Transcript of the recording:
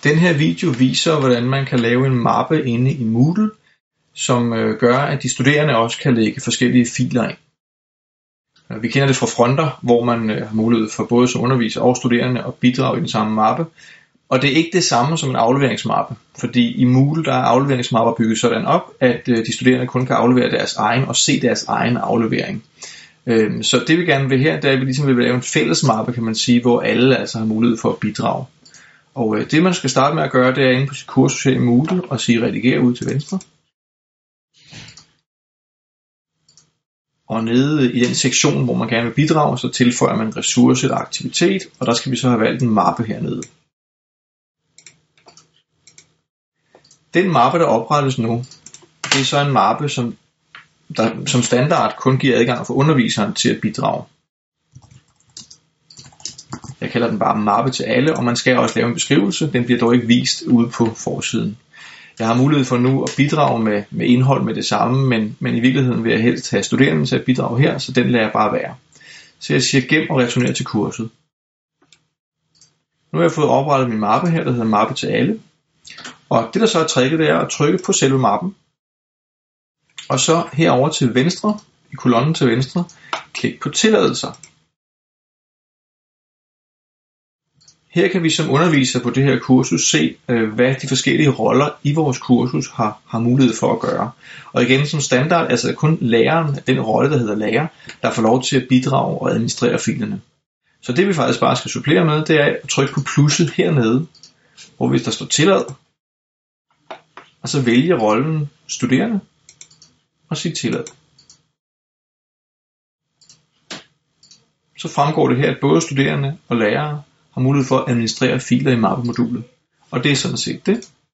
Den her video viser, hvordan man kan lave en mappe inde i Moodle, som gør, at de studerende også kan lægge forskellige filer ind. Vi kender det fra fronter, hvor man har mulighed for både som underviser og studerende at bidrage i den samme mappe. Og det er ikke det samme som en afleveringsmappe, fordi i Moodle der er afleveringsmapper bygget sådan op, at de studerende kun kan aflevere deres egen og se deres egen aflevering. Så det vi gerne vil her, det er, at vi ligesom vil lave en fælles mappe, kan man sige, hvor alle altså har mulighed for at bidrage. Og det man skal starte med at gøre, det er inde på sit kursus her i Moodle og sige redigere ud til venstre. Og nede i den sektion, hvor man gerne vil bidrage, så tilføjer man ressource eller aktivitet, og der skal vi så have valgt en mappe hernede. Den mappe, der oprettes nu, det er så en mappe, der som standard kun giver adgang for underviseren til at bidrage. Jeg kalder den bare mappe til alle, og man skal også lave en beskrivelse. Den bliver dog ikke vist ude på forsiden. Jeg har mulighed for nu at bidrage med indhold med det samme, men i virkeligheden vil jeg helst have studerende til at bidrage her, så den lader jeg bare være. Så jeg siger gem og returner til kurset. Nu har jeg fået oprettet min mappe her, der hedder mappe til alle. Og det der så er tricket, det er at trykke på selve mappen. Og så herover til venstre, i kolonnen til venstre, klik på tilladelser. Her kan vi som underviser på det her kursus se, hvad de forskellige roller i vores kursus har mulighed for at gøre. Og igen som standard, altså kun læreren, den rolle der hedder lærer, der får lov til at bidrage og administrere filerne. Så det vi faktisk bare skal supplere med, det er at trykke på plusset hernede, hvor hvis der står tillad, og så vælge rollen studerende og sige tillad. Så fremgår det her, at både studerende og lærere har mulighed for at administrere filer i mappemodulet. Og det er sådan set det.